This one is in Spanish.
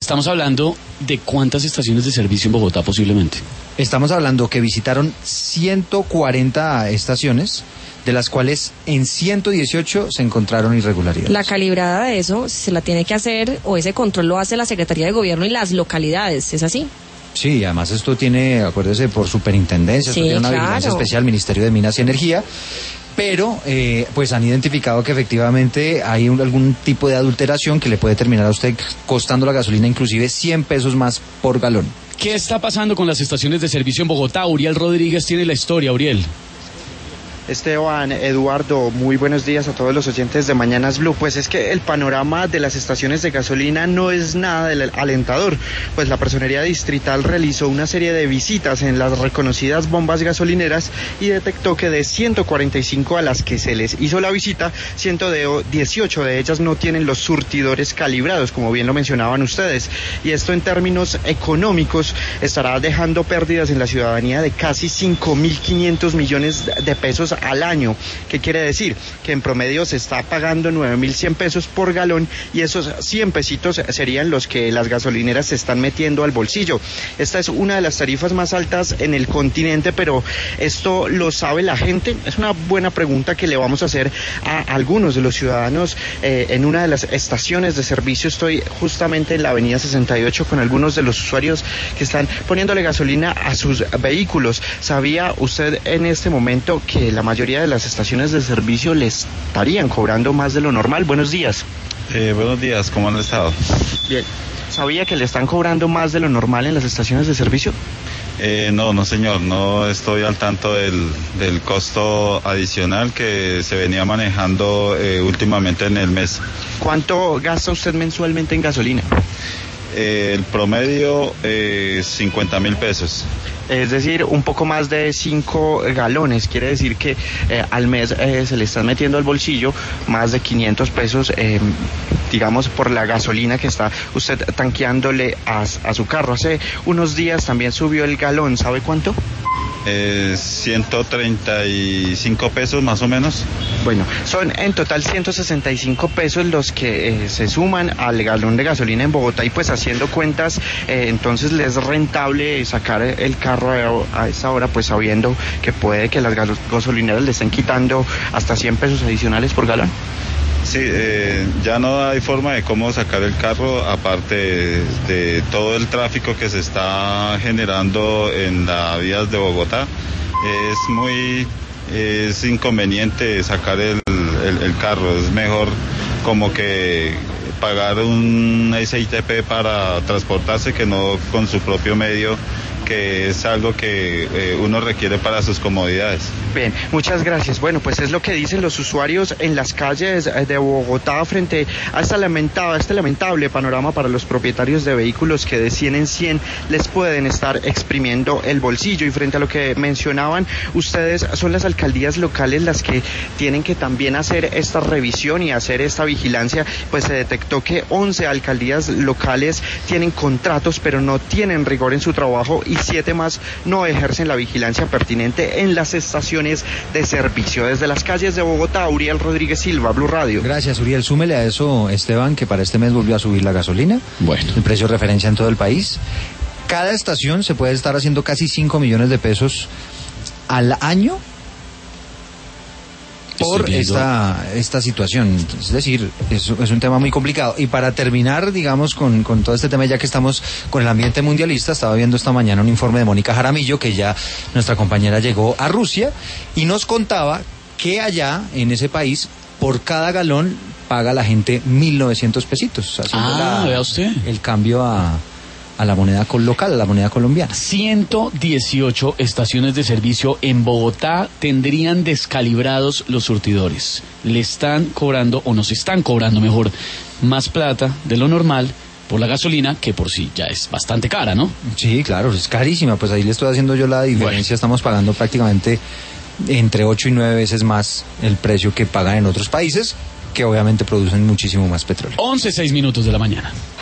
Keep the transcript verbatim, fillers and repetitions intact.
Estamos hablando de cuántas estaciones de servicio en Bogotá posiblemente. Estamos hablando que visitaron ciento cuarenta estaciones, de las cuales en ciento dieciocho se encontraron irregularidades. La calibrada de eso se la tiene que hacer, o ese control lo hace la Secretaría de Gobierno y las localidades, ¿es así? Sí, además esto tiene, acuérdese, por superintendencia, sí, esto tiene una claro. vigilancia especial, Ministerio de Minas y Energía, pero eh, pues han identificado que efectivamente hay un, algún tipo de adulteración que le puede terminar a usted costando la gasolina inclusive cien pesos más por galón. ¿Qué está pasando con las estaciones de servicio en Bogotá? Uriel Rodríguez tiene la historia. Uriel. Esteban, Eduardo, muy buenos días a todos los oyentes de Mañanas Blue. Pues es que el panorama de las estaciones de gasolina no es nada del alentador, pues la Personería Distrital realizó una serie de visitas en las reconocidas bombas gasolineras y detectó que de ciento cuarenta y cinco a las que se les hizo la visita, ciento dieciocho de ellas no tienen los surtidores calibrados, como bien lo mencionaban ustedes, y esto en términos económicos estará dejando pérdidas en la ciudadanía de casi cinco mil quinientos millones de pesos al año. ¿Qué quiere decir? Que en promedio se está pagando nueve mil cien pesos por galón, y esos cien pesitos serían los que las gasolineras se están metiendo al bolsillo. Esta es una de las tarifas más altas en el continente, pero ¿esto lo sabe la gente? Es una buena pregunta que le vamos a hacer a algunos de los ciudadanos. Eh, en una de las estaciones de servicio estoy justamente en la avenida sesenta y ocho con algunos de los usuarios que están poniéndole gasolina a sus vehículos. ¿Sabía usted en este momento que la mayoría de las estaciones de servicio le estarían cobrando más de lo normal? Buenos días. Eh, buenos días, ¿cómo han estado? Bien. ¿Sabía que le están cobrando más de lo normal en las estaciones de servicio? Eh, no, no señor, no estoy al tanto del, del costo adicional que se venía manejando eh, últimamente en el mes. ¿Cuánto gasta usted mensualmente en gasolina? Eh, el promedio, eh, cincuenta mil pesos. Es decir, un poco más de cinco galones. Quiere decir que eh, al mes eh, se le están metiendo al bolsillo más de quinientos pesos, eh, digamos, por la gasolina que está usted tanqueándole a, a su carro. Hace unos días también subió el galón, ¿sabe cuánto? Eh, ciento treinta y cinco pesos más o menos. Bueno, son en total ciento sesenta y cinco pesos los que eh, se suman al galón de gasolina en Bogotá, y pues haciendo cuentas, eh, entonces les es rentable sacar el carro a, a esa hora, pues sabiendo que puede que las gasolineras le estén quitando hasta cien pesos adicionales por galón. Sí, eh, ya no hay forma de cómo sacar el carro, aparte de, de todo el tráfico que se está generando en las vías de Bogotá. Es muy es inconveniente sacar el, el, el carro, es mejor como que pagar un S I T P para transportarse que no con su propio medio, que es algo que eh, uno requiere para sus comodidades. Bien, muchas gracias. Bueno, pues es lo que dicen los usuarios en las calles de Bogotá frente a esta lamentable, este lamentable panorama para los propietarios de vehículos que de cien en cien les pueden estar exprimiendo el bolsillo. Y frente a lo que mencionaban ustedes, son las alcaldías locales las que tienen que también hacer esta revisión y hacer esta vigilancia. Pues se detectó que once alcaldías locales tienen contratos pero no tienen rigor en su trabajo, y siete más no ejercen la vigilancia pertinente en las estaciones de servicio. Desde las calles de Bogotá, Uriel Rodríguez Silva, Blue Radio. Gracias, Uriel. Súmele a eso, Esteban, que para este mes volvió a subir la gasolina. Bueno. El precio de referencia en todo el país. Cada estación se puede estar haciendo casi cinco millones de pesos al año por esta esta situación. Es decir, es, es un tema muy complicado. Y para terminar, digamos, con, con todo este tema, ya que estamos con el ambiente mundialista, estaba viendo esta mañana un informe de Mónica Jaramillo, que ya nuestra compañera llegó a Rusia, y nos contaba que allá, en ese país, por cada galón paga la gente mil novecientos pesitos, haciendo ah, la, vea usted. el cambio a... a la moneda local, a la moneda colombiana. ciento dieciocho estaciones de servicio en Bogotá tendrían descalibrados los surtidores. Le están cobrando, o nos están cobrando mejor, más plata de lo normal por la gasolina, que por sí ya es bastante cara, ¿no? Sí, claro, es carísima. Pues ahí le estoy haciendo yo la diferencia. Bueno. Estamos pagando prácticamente entre ocho y nueve veces más el precio que pagan en otros países, que obviamente producen muchísimo más petróleo. once, seis minutos de la mañana.